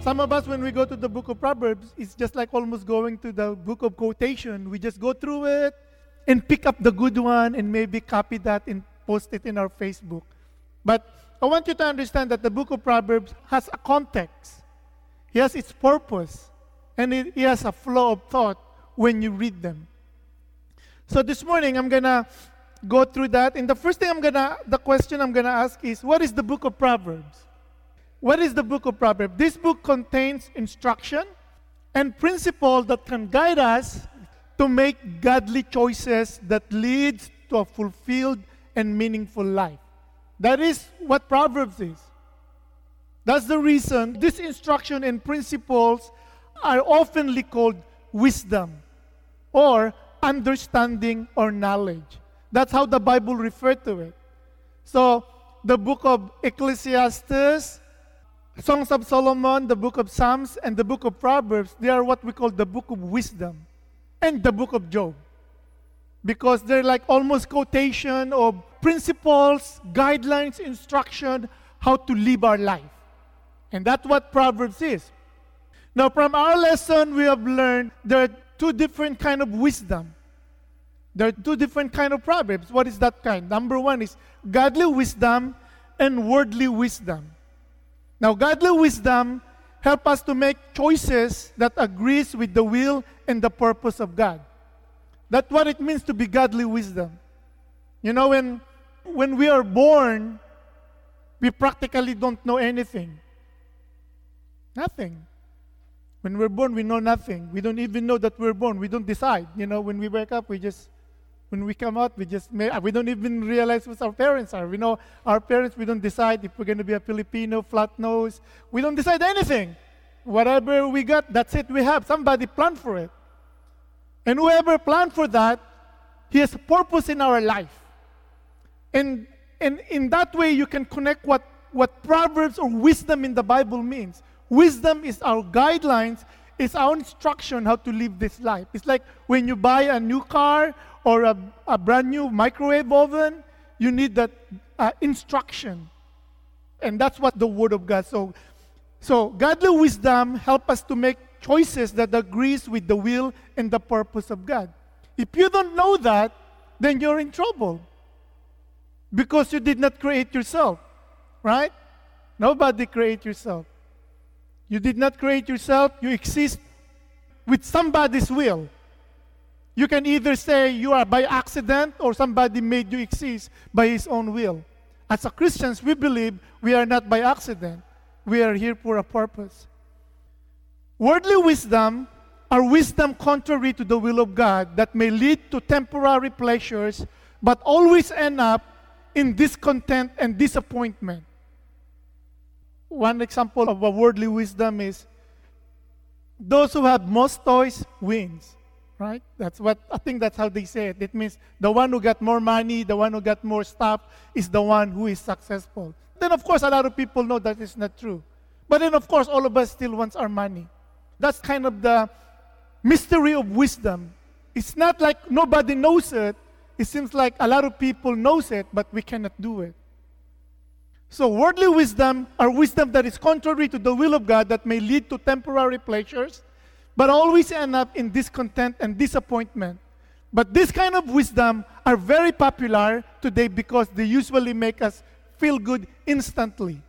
Some of us, when we go to the book of Proverbs, it's just like almost going to the book of quotation. We just go through it and pick up the good one and maybe copy that and post it in our Facebook. But I want you to understand that the book of Proverbs has a context. It has its purpose. And it has a flow of thought when you read them. So this morning, I'm going to go through that. And the first thing the question I'm going to ask is, what is the book of Proverbs? What is the book of Proverbs? This book contains instruction and principle that can guide us to make godly choices that leads to a fulfilled and meaningful life. That is what Proverbs is. That's the reason this instruction and principles are oftenly called wisdom or understanding or knowledge. That's how the Bible refers to it. So, the book of Ecclesiastes, Songs of Solomon, the book of Psalms, and the book of Proverbs, they are what we call the book of wisdom and the book of Job. Because they're like almost quotation of principles, guidelines, instruction, how to live our life. And that's what Proverbs is. Now, from our lesson, we have learned there are two different kind of wisdom. There are two different kind of Proverbs. What is that kind? Number one is godly wisdom and worldly wisdom. Now, godly wisdom help us to make choices that agrees with the will and the purpose of God. That's what it means to be godly wisdom. You know, when we are born, we practically don't know anything. Nothing. When we're born, we know nothing. We don't even know that we're born. We don't decide. You know, when we wake up, when we come out, we don't even realize who our parents are. We know our parents, we don't decide if we're going to be a Filipino, flat nose. We don't decide anything. Whatever we got, that's it we have. Somebody planned for it. And whoever planned for that, he has a purpose in our life. And in that way, you can connect what Proverbs or wisdom in the Bible means. Wisdom is our guidelines, it's our instruction how to live this life. It's like when you buy a new car or a brand new microwave oven, you need that instruction. And that's what the Word of God. So godly wisdom help us to make choices that agrees with the will and the purpose of God. If you don't know that, then you're in trouble. Because you did not create yourself. Right? Nobody create yourself. You did not create yourself. You exist with somebody's will. You can either say you are by accident or somebody made you exist by his own will. As a Christians, we believe we are not by accident. We are here for a purpose. Worldly wisdom are wisdom contrary to the will of God that may lead to temporary pleasures but always end up in discontent and disappointment. One example of a worldly wisdom is those who have most toys wins, right? I think that's how they say it. It means the one who got more money, the one who got more stuff is the one who is successful. Then of course a lot of people know that is not true. But then of course all of us still wants our money. That's kind of the mystery of wisdom. It's not like nobody knows it. It seems like a lot of people knows it, but we cannot do it. So worldly wisdom are wisdom that is contrary to the will of God that may lead to temporary pleasures, but always end up in discontent and disappointment. But this kind of wisdom are very popular today because they usually make us feel good instantly.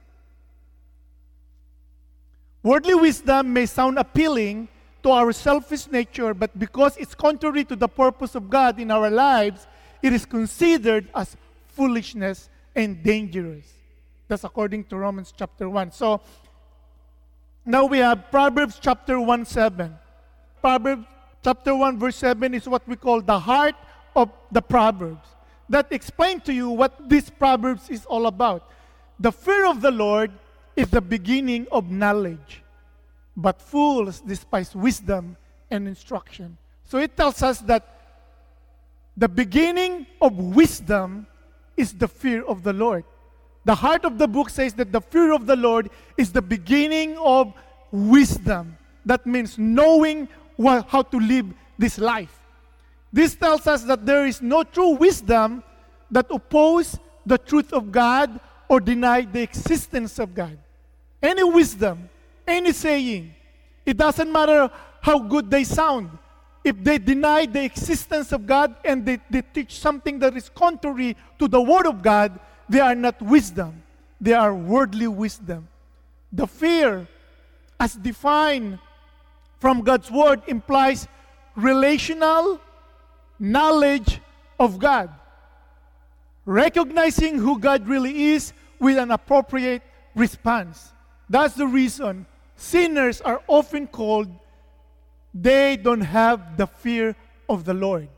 Worldly wisdom may sound appealing to our selfish nature, but because it's contrary to the purpose of God in our lives, it is considered as foolishness and dangerous. That's according to Romans chapter 1. So, now we have Proverbs chapter 1:7. Proverbs chapter 1 verse 7 is what we call the heart of the Proverbs. That explains to you what this Proverbs is all about. The fear of the Lord is the beginning of knowledge, but fools despise wisdom and instruction. So it tells us that the beginning of wisdom is the fear of the Lord. The heart of the book says that the fear of the Lord is the beginning of wisdom. That means knowing how to live this life. This tells us that there is no true wisdom that oppose the truth of God or deny the existence of God. Any wisdom, any saying. It doesn't matter how good they sound. If they deny the existence of God and they teach something that is contrary to the Word of God, they are not wisdom. They are worldly wisdom. The fear, as defined from God's Word, implies relational knowledge of God. Recognizing who God really is with an appropriate response. That's the reason sinners are often called they don't have the fear of the Lord.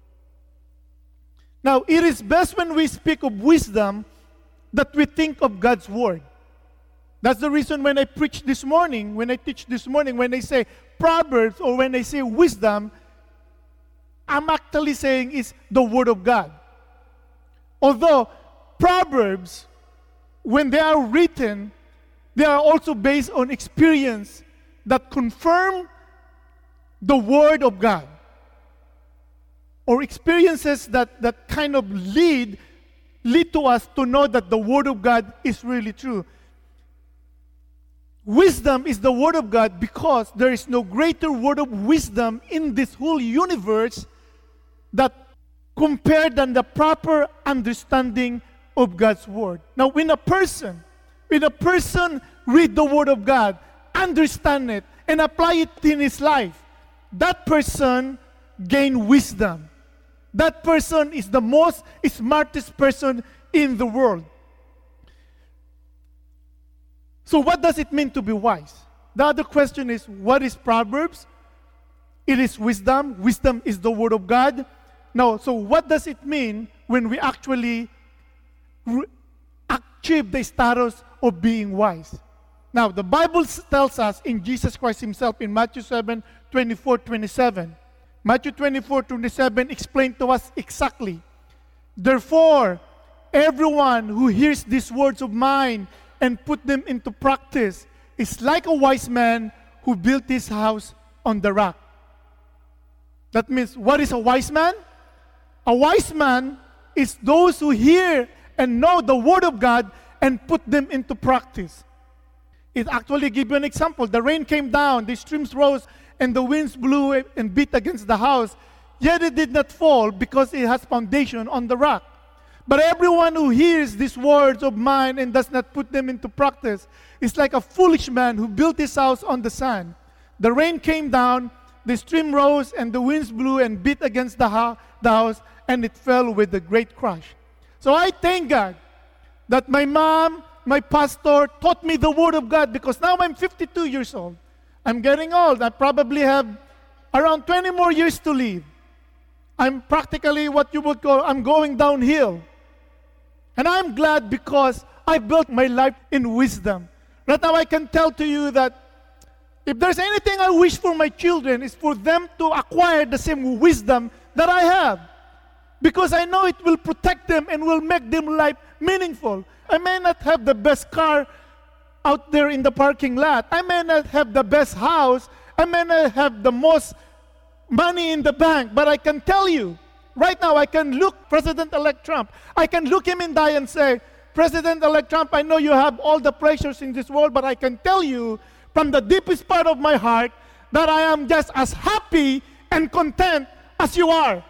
Now, it is best when we speak of wisdom that we think of God's Word. That's the reason when I preach this morning, when I teach this morning, when I say Proverbs or when I say wisdom, I'm actually saying it's the Word of God. Although Proverbs, when they are written, they are also based on experience that confirm the Word of God. Or experiences that kind of lead to us to know that the Word of God is really true. Wisdom is the Word of God because there is no greater word of wisdom in this whole universe that compared than the proper understanding of God's Word. Now, when a person read the Word of God, understand it, and apply it in his life, that person gain wisdom. That person is the most smartest person in the world. So what does it mean to be wise? The other question is, what is Proverbs? It is wisdom. Wisdom is the Word of God. Now, so what does it mean when we actually achieve the status of being wise? Now, the Bible tells us in Jesus Christ Himself in Matthew 7:24-27. Matthew 24:27 explained to us exactly. Therefore, everyone who hears these words of mine and put them into practice is like a wise man who built his house on the rock. That means, what is a wise man? A wise man is those who hear and know the Word of God and put them into practice. It actually gives you an example. The rain came down, the streams rose, and the winds blew and beat against the house. Yet it did not fall because it has foundation on the rock. But everyone who hears these words of mine and does not put them into practice is like a foolish man who built his house on the sand. The rain came down, the stream rose, and the winds blew and beat against the house, and it fell with a great crash. So I thank God that my mom, my pastor, taught me the Word of God because now I'm 52 years old. I'm getting old. I probably have around 20 more years to live. I'm practically what you would call, I'm going downhill. And I'm glad because I built my life in wisdom. Right now I can tell to you that if there's anything I wish for my children, is for them to acquire the same wisdom that I have. Because I know it will protect them and will make them life meaningful. I may not have the best car out there in the parking lot. I may not have the best house. I may not have the most money in the bank. But I can tell you, right now I can look President-elect Trump. I can look him in the eye and say, President-elect Trump, I know you have all the pleasures in this world, but I can tell you from the deepest part of my heart that I am just as happy and content as you are.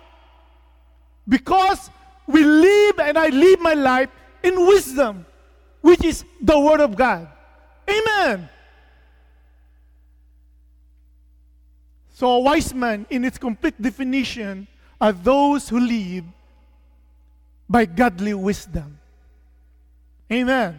Because we live and I live my life in wisdom, which is the Word of God. Amen. So a wise man, in its complete definition, are those who live by godly wisdom. Amen.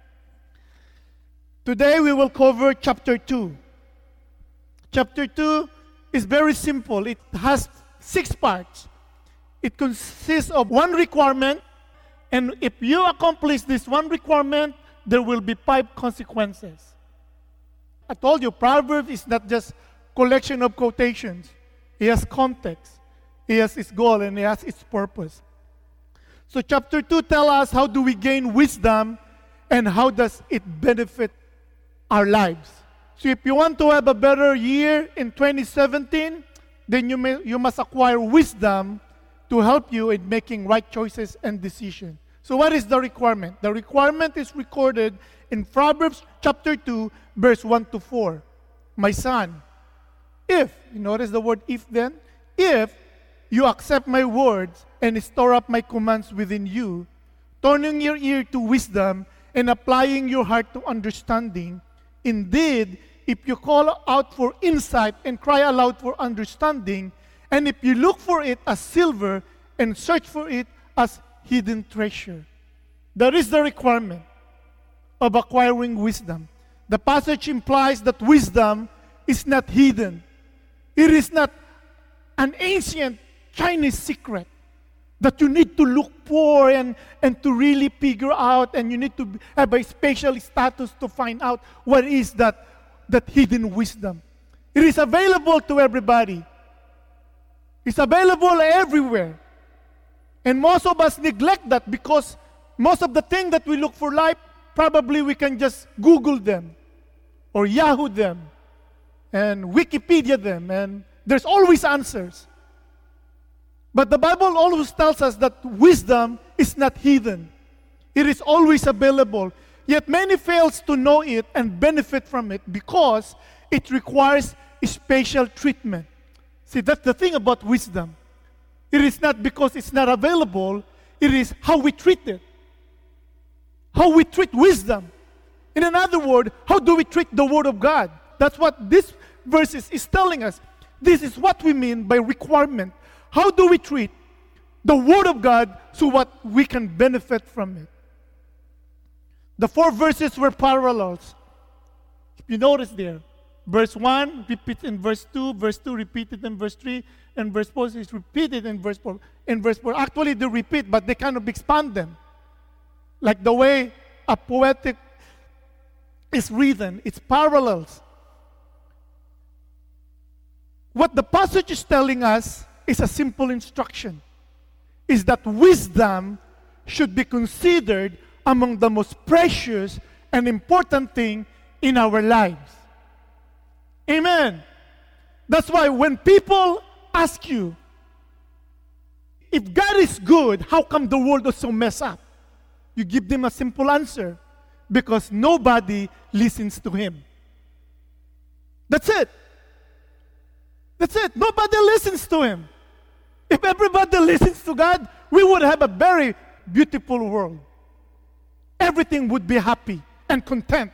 Today we will cover chapter 2. Chapter 2 is very simple. It has 6 parts. It consists of 1 requirement, and if you accomplish this 1 requirement, there will be 5 consequences. I told you, Proverbs is not just collection of quotations. It has context. It has its goal and it has its purpose. So chapter 2 tells us how do we gain wisdom and how does it benefit our lives. So if you want to have a better year in 2017, then you must acquire wisdom to help you in making right choices and decisions. So what is the requirement? The requirement is recorded in Proverbs chapter 2, verse 1 to 4. My son, if, you notice the word if then, if you accept my words and store up my commands within you, turning your ear to wisdom and applying your heart to understanding, indeed, if you call out for insight and cry aloud for understanding, and if you look for it as silver and search for it as hidden treasure. That is the requirement of acquiring wisdom. The passage implies that wisdom is not hidden. It is not an ancient Chinese secret that you need to look for and to really figure out, and you need to have a special status to find out what is that hidden wisdom. It is available to everybody. It's available everywhere. And most of us neglect that because most of the things that we look for life, probably we can just Google them or Yahoo them and Wikipedia them, and there's always answers. But the Bible always tells us that wisdom is not hidden. It is always available. Yet many fails to know it and benefit from it because it requires special treatment. See, that's the thing about wisdom. It is not because it's not available, it is how we treat it. How we treat wisdom. In another word, how do we treat the Word of God? That's what this verse is telling us. This is what we mean by requirement. How do we treat the Word of God so what we can benefit from it? The 4 verses were parallels. If you notice there, verse 1 repeats in verse 2, verse 2 repeated in verse 3, and verse 4 is repeated in verse 4. In verse 4, actually they repeat, but they kind of expand them. Like the way a poetic is written, it's parallels. What the passage is telling us is a simple instruction, is that wisdom should be considered among the most precious and important thing in our lives. Amen. That's why when people ask you, if God is good, how come the world is so messed up? You give them a simple answer. Because nobody listens to Him. That's it. That's it. Nobody listens to Him. If everybody listens to God, we would have a very beautiful world. Everything would be happy and content.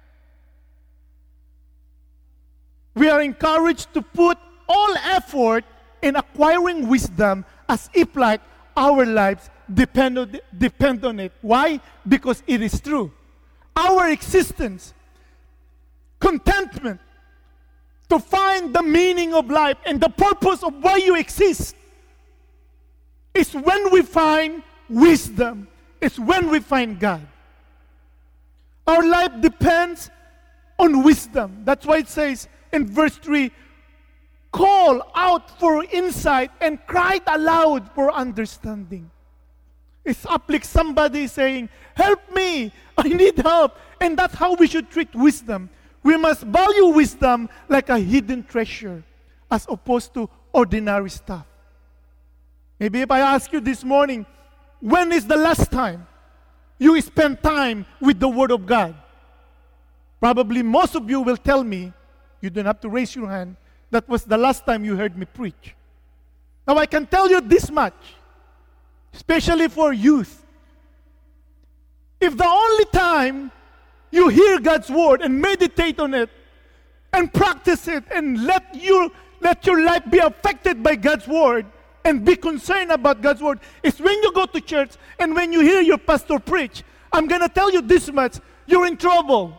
We are encouraged to put all effort in acquiring wisdom as if like our lives depend on it. Why? Because it is true. Our existence, contentment, to find the meaning of life and the purpose of why you exist is when we find wisdom. It's when we find God. Our life depends on wisdom. That's why it says in verse 3, call out for insight and cried aloud for understanding. It's up like somebody saying, help me, I need help. And that's how we should treat wisdom. We must value wisdom like a hidden treasure as opposed to ordinary stuff. Maybe if I ask you this morning, when is the last time you spent time with the Word of God? Probably most of you will tell me, you don't have to raise your hand, that was the last time you heard me preach. Now I can tell you this much, especially for youth. If the only time you hear God's Word and meditate on it and practice it and let your life be affected by God's Word and be concerned about God's Word is when you go to church and when you hear your pastor preach, I'm going to tell you this much, you're in trouble.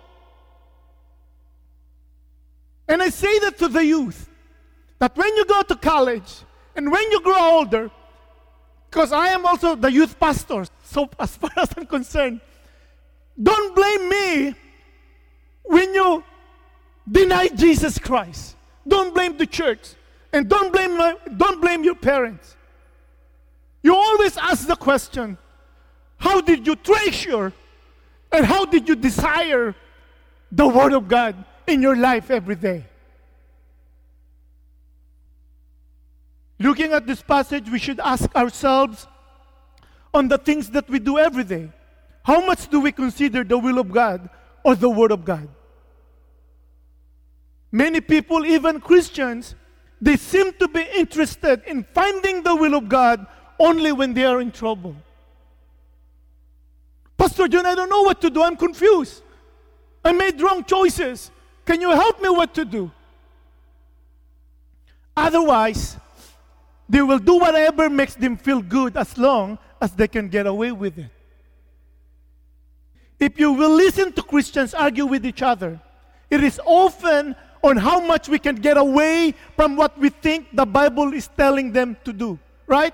And I say that to the youth, that when you go to college and when you grow older, because I am also the youth pastor, so as far as I'm concerned, don't blame me when you deny Jesus Christ. Don't blame the church. And don't blame your parents. You always ask the question, how did you treasure and how did you desire the Word of God in your life every day? Looking at this passage, we should ask ourselves, on the things that we do every day? How much do we consider the will of God or the Word of God? Many people, even Christians, they seem to be interested in finding the will of God only when they are in trouble. Pastor John, I don't know what to do. I'm confused. I made wrong choices. Can you help me what to do? Otherwise, they will do whatever makes them feel good as long as they can get away with it. If you will listen to Christians argue with each other, it is often on how much we can get away from what we think the Bible is telling them to do, right?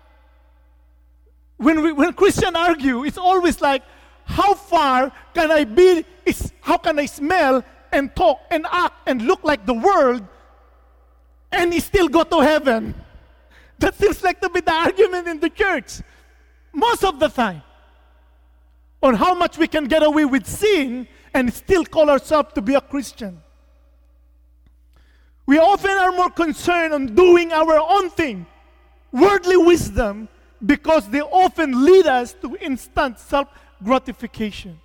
When Christians argue, it's always like, how far can I be, how can I smell and talk and act and look like the world and still go to heaven? That seems like to be the argument in the church most of the time. On how much we can get away with sin and still call ourselves to be a Christian. We often are more concerned on doing our own thing, worldly wisdom, because they often lead us to instant self-gratification.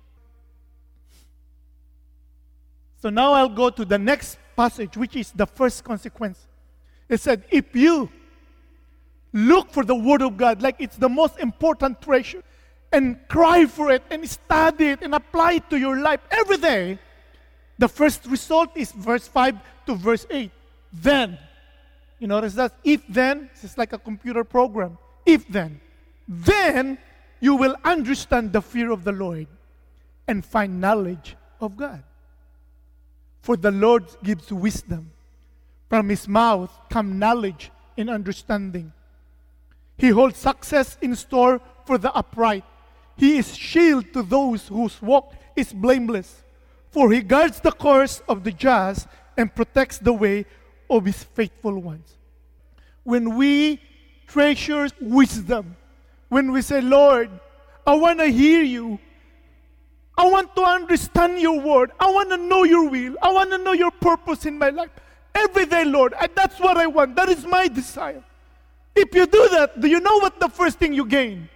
So now I'll go to the next passage, which is the first consequence. It said, if you look for the Word of God like it's the most important treasure, and cry for it, and study it, and apply it to your life every day, the first result is verse 5 to verse 8. Then, you notice that? If then, it's like a computer program. If then you will understand the fear of the Lord and find knowledge of God. For the Lord gives wisdom. From His mouth come knowledge and understanding. He holds success in store for the upright. He is shield to those whose walk is blameless. For He guards the course of the just and protects the way of His faithful ones. When we treasure wisdom, when we say, Lord, I want to hear You. I want to understand Your word. I want to know Your will. I want to know Your purpose in my life. Every day, Lord, that's what I want. That is my desire. If you do that, do you know what the first thing you gain?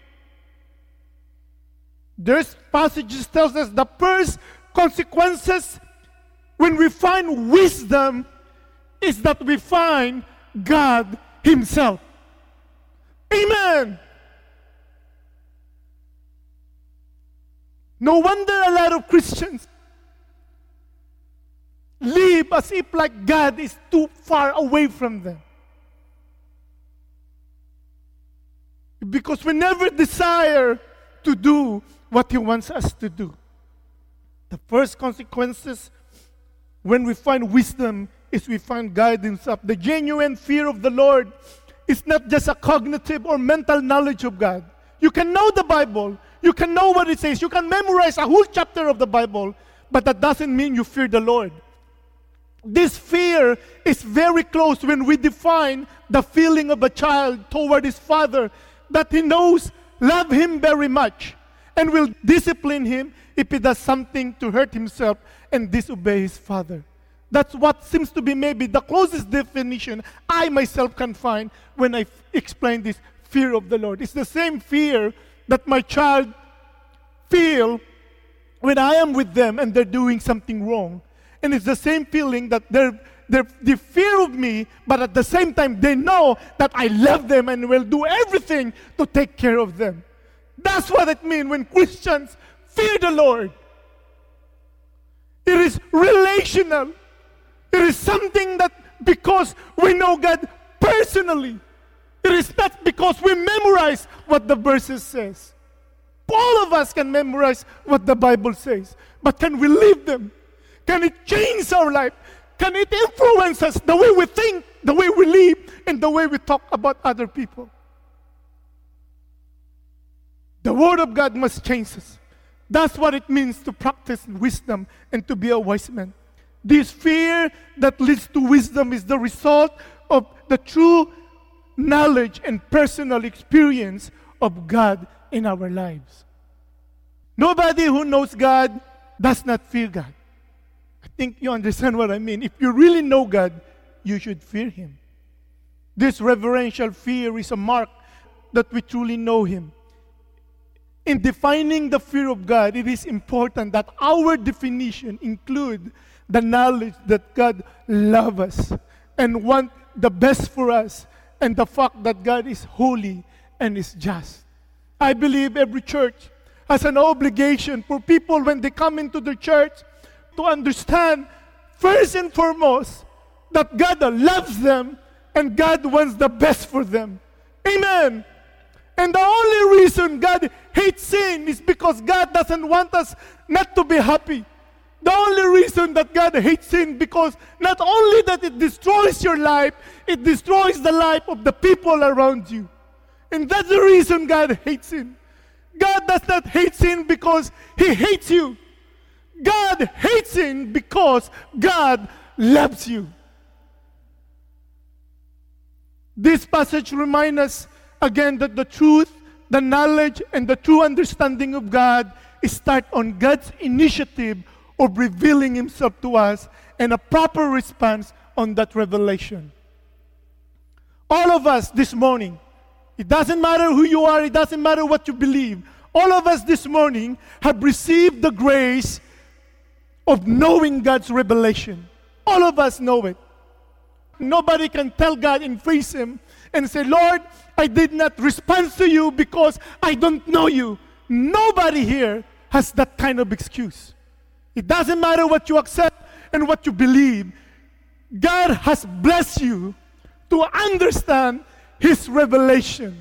This passage tells us the first consequences when we find wisdom is that we find God Himself. Amen. No wonder a lot of Christians live as if like God is too far away from them. Because we never desire to do what He wants us to do. The first consequences when we find wisdom is we find God Himself. The genuine fear of the Lord is not just a cognitive or mental knowledge of God. You can know the Bible. You can know what it says. You can memorize a whole chapter of the Bible, but that doesn't mean you fear the Lord. This fear is very close when we define the feeling of a child toward his father, that he knows, love him very much, and will discipline him if he does something to hurt himself and disobey his father. That's what seems to be maybe the closest definition I myself can find when I explain this fear of the Lord. It's the same fear that my child feel when I am with them and they're doing something wrong. And it's the same feeling that they fear of me, but at the same time they know that I love them and will do everything to take care of them. That's what it means when Christians fear the Lord. It is relational. It is something that because we know God personally. It is not because we memorize what the verses says. All of us can memorize what the Bible says. But can we live them? Can it change our life? Can it influence us, the way we think, the way we live, and the way we talk about other people? The Word of God must change us. That's what it means to practice wisdom and to be a wise man. This fear that leads to wisdom is the result of the true knowledge and personal experience of God in our lives. Nobody who knows God does not fear God. I think you understand what I mean. If you really know God, you should fear Him. This reverential fear is a mark that we truly know Him. In defining the fear of God, it is important that our definition include the knowledge that God loves us and want the best for us, and the fact that God is holy and is just. I believe every church has an obligation for people when they come into the church to understand first and foremost that God loves them and God wants the best for them. Amen. And the only reason God hates sin is because God doesn't want us not to be happy. The only reason that God hates sin because not only that it destroys your life, it destroys the life of the people around you. And that's the reason God hates sin. God does not hate sin because He hates you. God hates sin because God loves you. This passage reminds us again that the truth, the knowledge, and the true understanding of God start on God's initiative of revealing Himself to us and a proper response on that revelation. All of us this morning, it doesn't matter who you are, it doesn't matter what you believe, all of us this morning have received the grace of knowing God's revelation. All of us know it. Nobody can tell God and face Him and say, Lord, I did not respond to you because I don't know you. Nobody here has that kind of excuse. It doesn't matter what you accept and what you believe. God has blessed you to understand His revelation.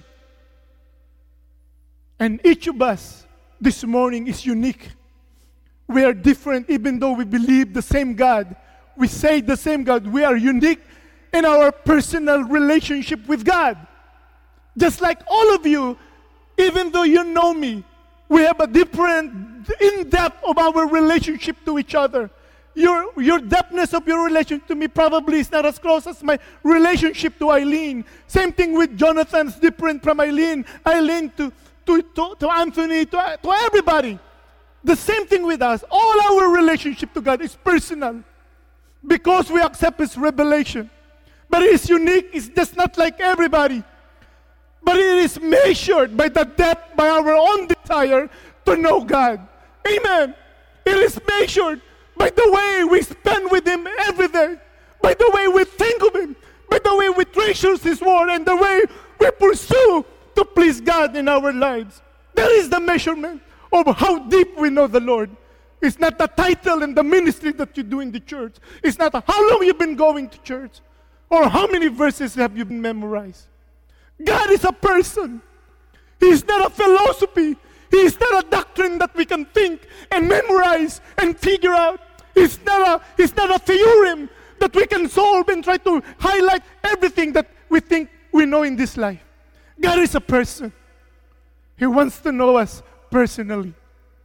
And each of us this morning is unique. We are different even though we believe the same God. We say the same God. We are unique in our personal relationship with God. Just like all of you, even though you know me, we have a different in-depth of our relationship to each other. Your depthness of your relationship to me probably is not as close as my relationship to Eileen. Same thing with Jonathan's different from Eileen. Eileen to Anthony, to everybody. The same thing with us. All our relationship to God is personal because we accept His revelation. But it is unique. It's just not like everybody. But it is measured by the depth, by our own desire to know God. Amen. It is measured by the way we spend with Him every day, by the way we think of Him, by the way we treasure His word, and the way we pursue to please God in our lives. That is the measurement of how deep we know the Lord. It's not the title and the ministry that you do in the church. It's not how long you've been going to church or how many verses have you memorized. God is a person. He is not a philosophy. He is not a doctrine that we can think and memorize and figure out. It's not a theorem that we can solve and try to highlight everything that we think we know in this life. God is a person. He wants to know us personally.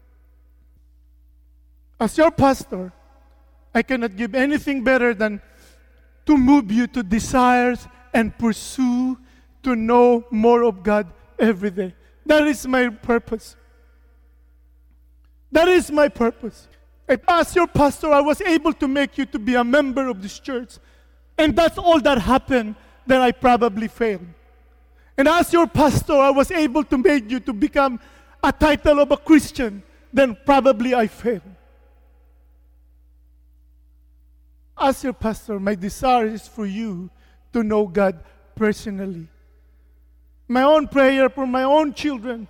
As your pastor, I cannot give anything better than to move you to desires and pursue to know more of God every day. That is my purpose. That is my purpose. As your pastor, I was able to make you to be a member of this church. And that's all that happened, then I probably failed. And as your pastor, I was able to make you to become a title of a Christian, then probably I failed. As your pastor, my desire is for you to know God personally. My own prayer for my own children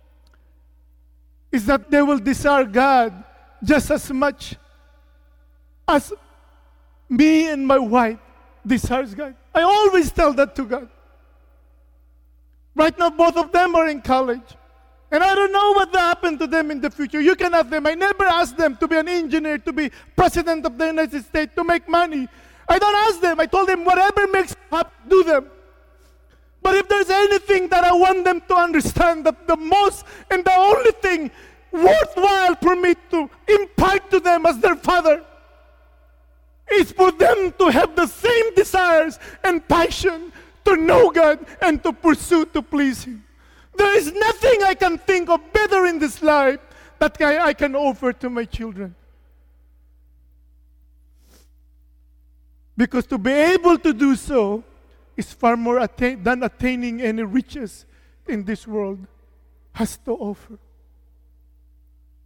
is that they will desire God just as much as me and my wife desires God. I always tell that to God. Right now, both of them are in college. And I don't know what will happen to them in the future. You can ask them. I never asked them to be an engineer, to be president of the United States, to make money. I don't ask them. I told them, whatever makes you happy, do them. But if there's anything that I want them to understand, that the most and the only thing worthwhile for me to impart to them as their father is for them to have the same desires and passion to know God and to pursue to please Him. There is nothing I can think of better in this life that I can offer to my children. Because to be able to do so is far more than attaining any riches in this world has to offer.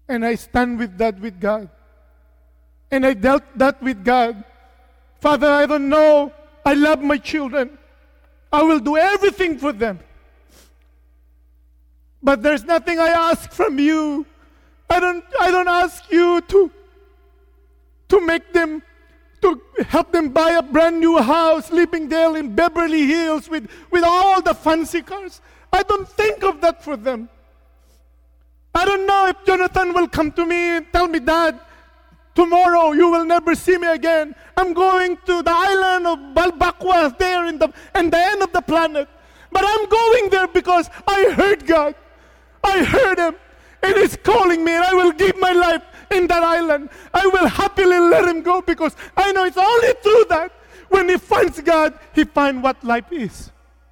And I stand with that with God. And I dealt that with God. Father, I don't know. I love my children. I will do everything for them. But there's nothing I ask from you. I don't ask you to make them, to help them buy a brand new house, living there in Beverly Hills with all the fancy cars. I don't think of that for them. I don't know if Jonathan will come to me and tell me, Dad, tomorrow you will never see me again. I'm going to the island of Balbacua there in the end of the planet. But I'm going there because I heard God. I heard Him. And He's calling me, and I will give my life in that island. I will happily let Him go because I know it's only through that. When he finds God, he finds what life is.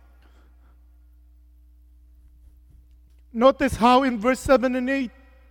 Notice how in verse 7 and 8,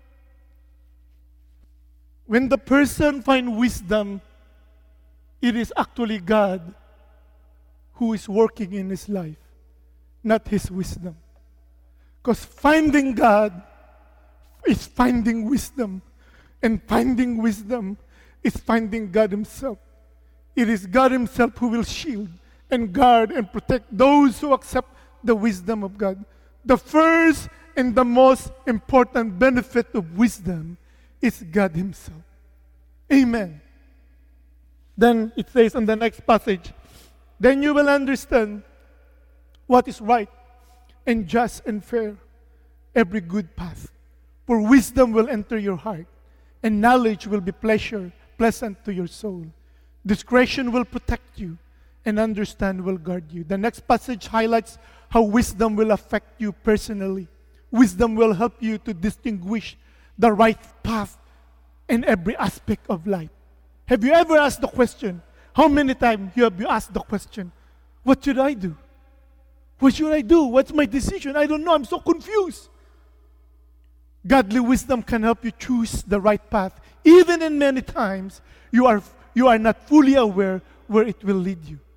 when the person finds wisdom, it is actually God who is working in his life, not his wisdom. Because finding God is finding wisdom. And finding wisdom is finding God Himself. It is God Himself who will shield and guard and protect those who accept the wisdom of God. The first and the most important benefit of wisdom is God Himself. Amen. Then it says in the next passage, then you will understand what is right and just and fair, every good path. For wisdom will enter your heart, and knowledge will be pleasant to your soul. Discretion will protect you, and understand will guard you. The next passage highlights how wisdom will affect you personally. Wisdom will help you to distinguish the right path in every aspect of life. Have you ever asked the question? How many times have you asked the question, what should I do? What should I do? What's my decision? I don't know. I'm so confused. Godly wisdom can help you choose the right path, even in many times you are not fully aware where it will lead you.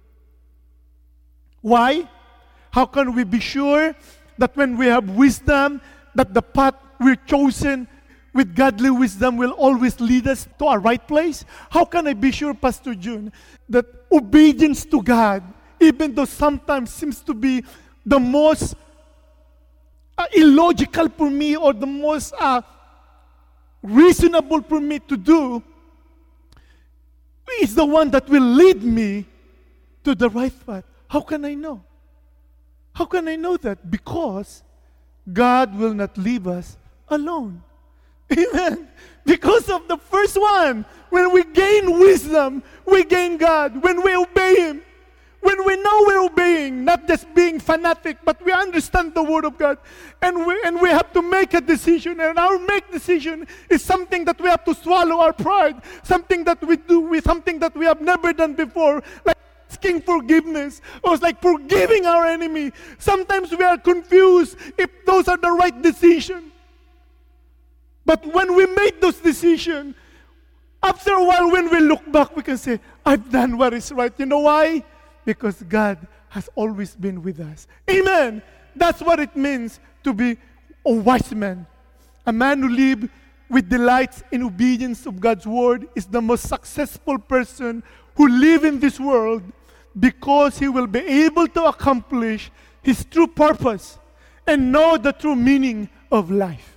Why? How can we be sure that when we have wisdom, that the path we're chosen with godly wisdom will always lead us to our right place? How can I be sure, Pastor June, that obedience to God, even though sometimes seems to be the most illogical for me or the most reasonable for me to do, is the one that will lead me to the right path? How can I know? How can I know that? Because God will not leave us alone. Amen. Because of the first one, when we gain wisdom, we gain God. When we obey Him, when we know we're obeying, not just being fanatic, but we understand the Word of God, and we have to make a decision, and our make decision is something that we have to swallow our pride, something that we do with something that we have never done before, like asking forgiveness, or it's like forgiving our enemy. Sometimes we are confused if those are the right decisions. But when we make those decisions, after a while when we look back, we can say, I've done what is right. You know why? Because God has always been with us. Amen. That's what it means to be a wise man. A man who lives with delights in obedience of God's word is the most successful person who lives in this world, because he will be able to accomplish his true purpose and know the true meaning of life.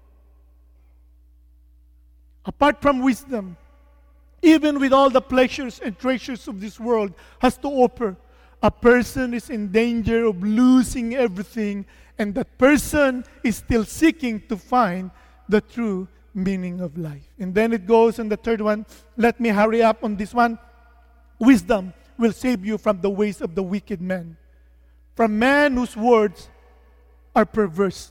Apart from wisdom, even with all the pleasures and treasures of this world has to offer, a person is in danger of losing everything, and that person is still seeking to find the true meaning of life. And then it goes on the third one. Let me hurry up on this one. Wisdom will save you from the ways of the wicked man, from men whose words are perverse,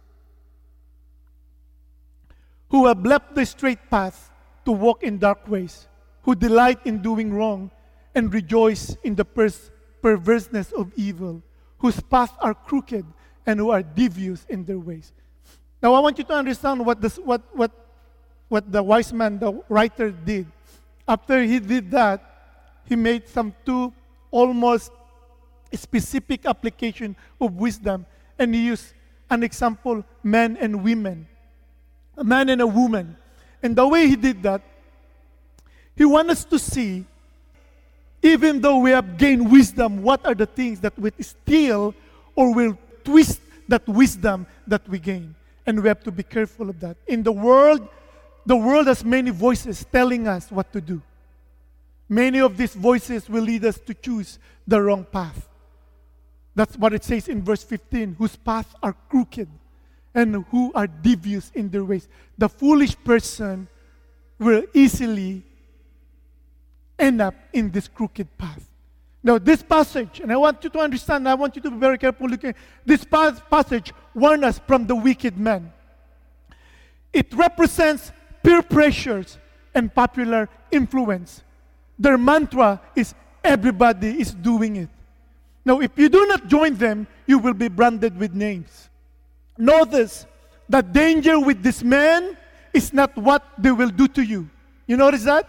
who have left the straight path to walk in dark ways, who delight in doing wrong and rejoice in the perverseness of evil, whose paths are crooked and who are devious in their ways. Now I want you to understand what the wise man, the writer, did. After he did that, he made some two almost specific application of wisdom, and he used an example, men and women. a man and a woman. And the way he did that, he wants us to see, even though we have gained wisdom, what are the things that will steal or will twist that wisdom that we gain. And we have to be careful of that. In the world has many voices telling us what to do. Many of these voices will lead us to choose the wrong path. That's what it says in verse 15, whose paths are crooked and who are devious in their ways. The foolish person will easily end up in this crooked path. Now, this passage, and I want you to understand, I want you to be very careful looking. This passage warns us from the wicked man. It represents peer pressures and popular influence. Their mantra is everybody is doing it. Now, if you do not join them, you will be branded with names. Notice, the danger with this man is not what they will do to you. You notice that?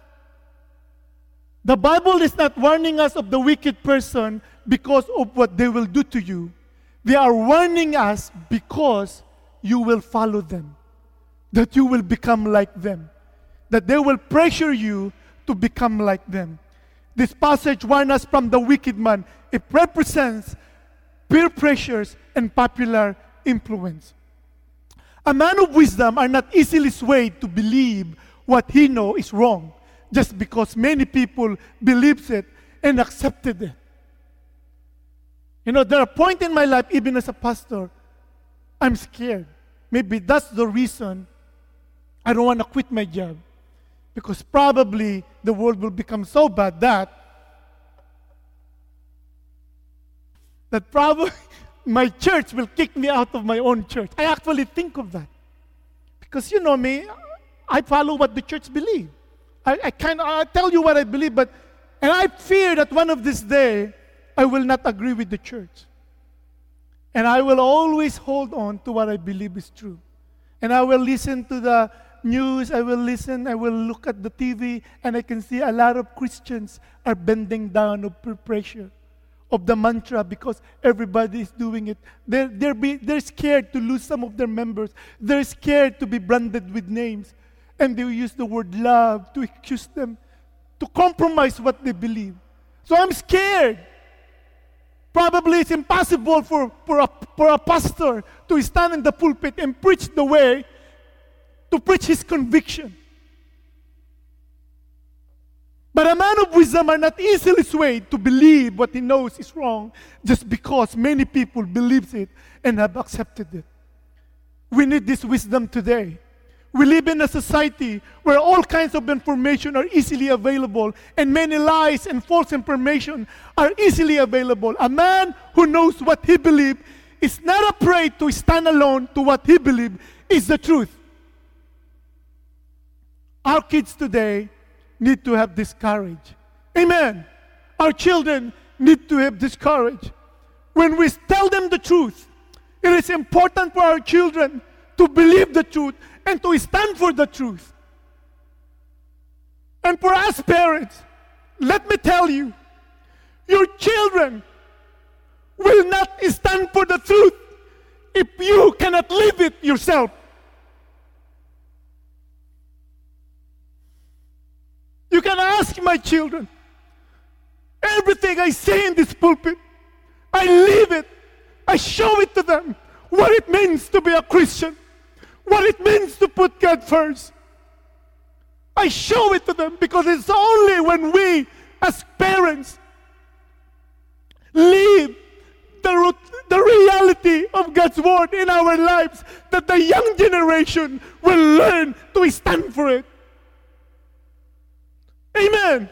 The Bible is not warning us of the wicked person because of what they will do to you. They are warning us because you will follow them, that you will become like them, that they will pressure you to become like them. This passage warns us from the wicked man. It represents peer pressures and popular influence. A man of wisdom are not easily swayed to believe what he knows is wrong, just because many people believes it and accepted it. You know, there are points in my life, even as a pastor, I'm scared. Maybe that's the reason I don't want to quit my job. Because probably the world will become so bad that probably my church will kick me out of my own church. I actually think of that. Because you know me, I follow what the church believes. I tell you what I believe, and I fear that one of this day, I will not agree with the church. And I will always hold on to what I believe is true. And I will listen to the news, I will look at the TV, and I can see a lot of Christians are bending down of peer pressure, of the mantra, because everybody is doing it. They're scared to lose some of their members. They're scared to be branded with names. And they use the word love to accuse them, to compromise what they believe. So I'm scared. Probably it's impossible for a pastor to stand in the pulpit and preach the way, to preach his conviction. But a man of wisdom are not easily swayed to believe what he knows is wrong just because many people believe it and have accepted it. We need this wisdom today. We live in a society where all kinds of information are easily available and many lies and false information are easily available. A man who knows what he believes is not afraid to stand alone to what he believes is the truth. Our kids today need to have this courage. Amen. Our children need to have this courage. When we tell them the truth, it is important for our children to believe the truth and to stand for the truth. And for us parents, let me tell you, your children will not stand for the truth if you cannot live it yourself. You can ask my children. Everything I say in this pulpit, I live it. I show it to them. What it means to be a Christian. What it means to put God first. I show it to them because it's only when we, as parents, live the reality of God's Word in our lives that the young generation will learn to stand for it. Amen.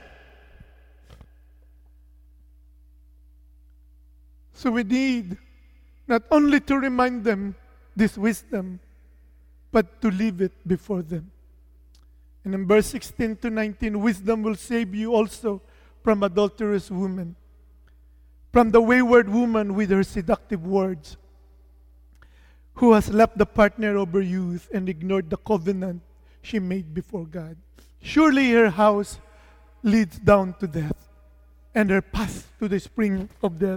So we need not only to remind them this wisdom, but to live it before them. And in verse 16 to 19, wisdom will save you also from adulterous women, from the wayward woman with her seductive words, who has left the partner of her youth and ignored the covenant she made before God. Surely her house leads down to death, and her path to the spring of death.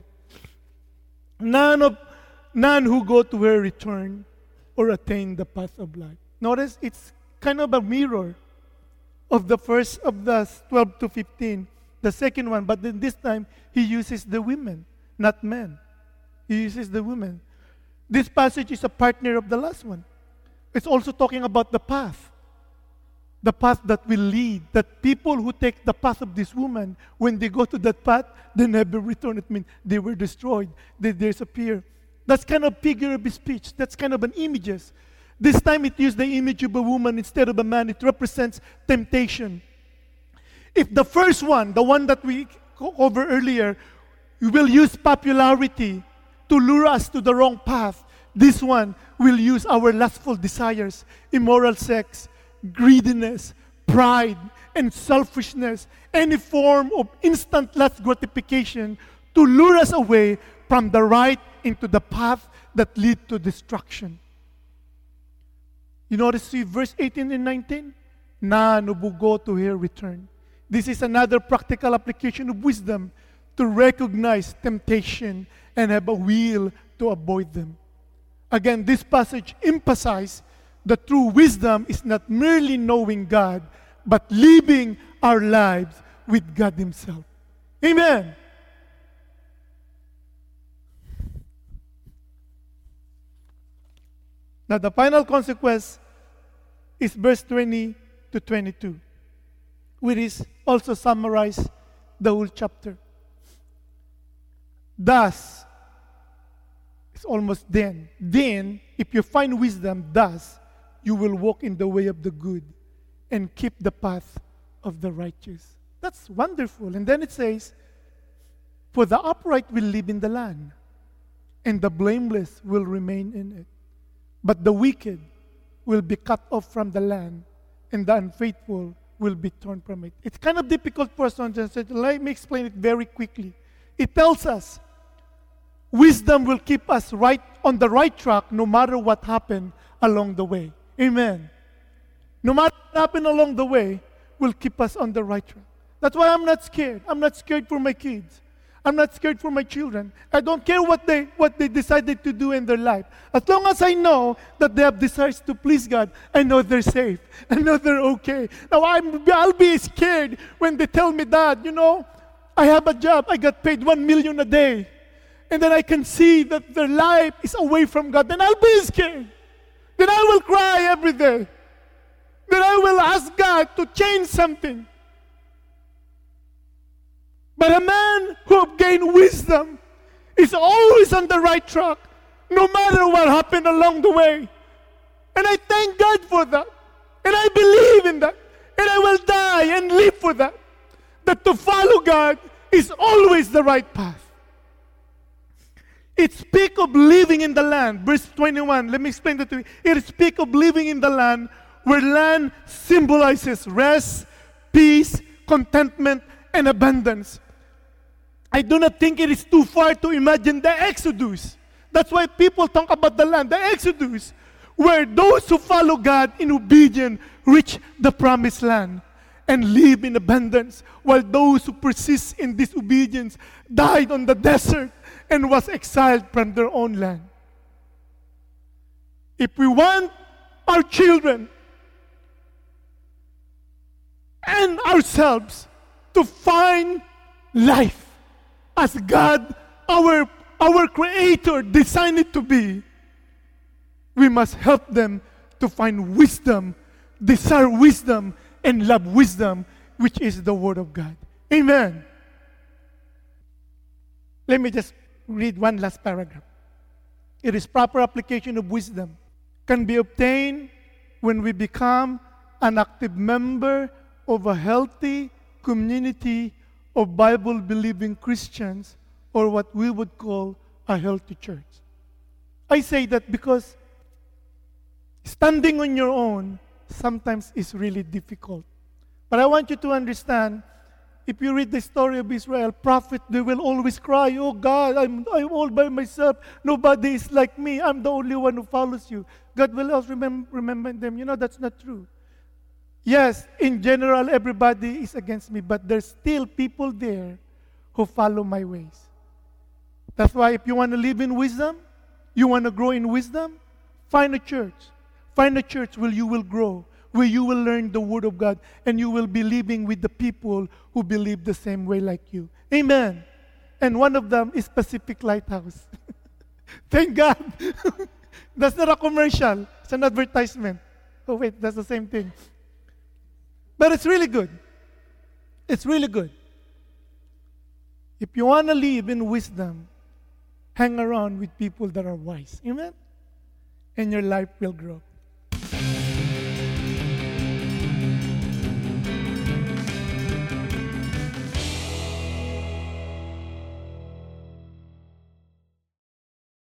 None who go to her return or attain the path of life. Notice it's kind of a mirror of the first of the 12 to 15, the second one, but then this time he uses the women, not men. He uses the women. This passage is a partner of the last one. It's also talking about the path that will lead, that people who take the path of this woman, when they go to that path, they never return. It means they were destroyed, they disappear. That's kind of figure of speech. That's kind of an images. This time it used the image of a woman instead of a man. It represents temptation. If the first one, the one that we covered earlier, we will use popularity to lure us to the wrong path, this one will use our lustful desires, immoral sex, greediness, pride, and selfishness, any form of instant lust gratification to lure us away from the right into the path that lead to destruction. You notice, see verse 18 and 19? Na nubugo to her return. This is another practical application of wisdom to recognize temptation and have a will to avoid them. Again, this passage emphasizes that true wisdom is not merely knowing God, but living our lives with God Himself. Amen. Now, the final consequence is verse 20 to 22, which is also summarize the whole chapter. Thus, it's almost then. Then, if you find wisdom, thus, you will walk in the way of the good and keep the path of the righteous. That's wonderful. And then it says, for the upright will live in the land, and the blameless will remain in it. But the wicked will be cut off from the land, and the unfaithful will be torn from it. It's kind of difficult for us to understand. Let me explain it very quickly. It tells us wisdom will keep us right on the right track no matter what happened along the way. Amen. No matter what happened along the way, will keep us on the right track. That's why I'm not scared. I'm not scared for my kids. I'm not scared for my children. I don't care what they decided to do in their life. As long as I know that they have desires to please God, I know they're safe. I know they're okay. Now, I'll be scared when they tell me that, I have a job, I got paid 1 million a day. And then I can see that their life is away from God. Then I'll be scared. Then I will cry every day. Then I will ask God to change something. But a man who have gained wisdom is always on the right track, no matter what happened along the way. And I thank God for that. And I believe in that. And I will die and live for that. That to follow God is always the right path. It speaks of living in the land. Verse 21, let me explain that to you. It speaks of living in the land where land symbolizes rest, peace, contentment, and abundance. I do not think it is too far to imagine the Exodus. That's why people talk about the land, the Exodus, where those who follow God in obedience reach the promised land and live in abundance, while those who persist in disobedience died on the desert and was exiled from their own land. If we want our children and ourselves to find life as God, our Creator, designed it to be, we must help them to find wisdom, desire wisdom, and love wisdom, which is the Word of God. Amen. Let me just read one last paragraph. It is proper application of wisdom can be obtained when we become an active member of a healthy community of Bible-believing Christians, or what we would call a healthy church. I say that because standing on your own sometimes is really difficult. But I want you to understand, if you read the story of Israel, prophet, they will always cry, oh God, I'm all by myself. Nobody is like me. I'm the only one who follows you. God will always remember them. That's not true. Yes, in general, everybody is against me, but there's still people there who follow my ways. That's why if you want to live in wisdom, you want to grow in wisdom, find a church. Find a church where you will grow, where you will learn the Word of God, and you will be living with the people who believe the same way like you. Amen. And one of them is Pacific Lighthouse. Thank God. That's not a commercial. It's an advertisement. Oh, wait, that's the same thing. But it's really good. It's really good. If you want to live in wisdom, hang around with people that are wise. Amen? And your life will grow.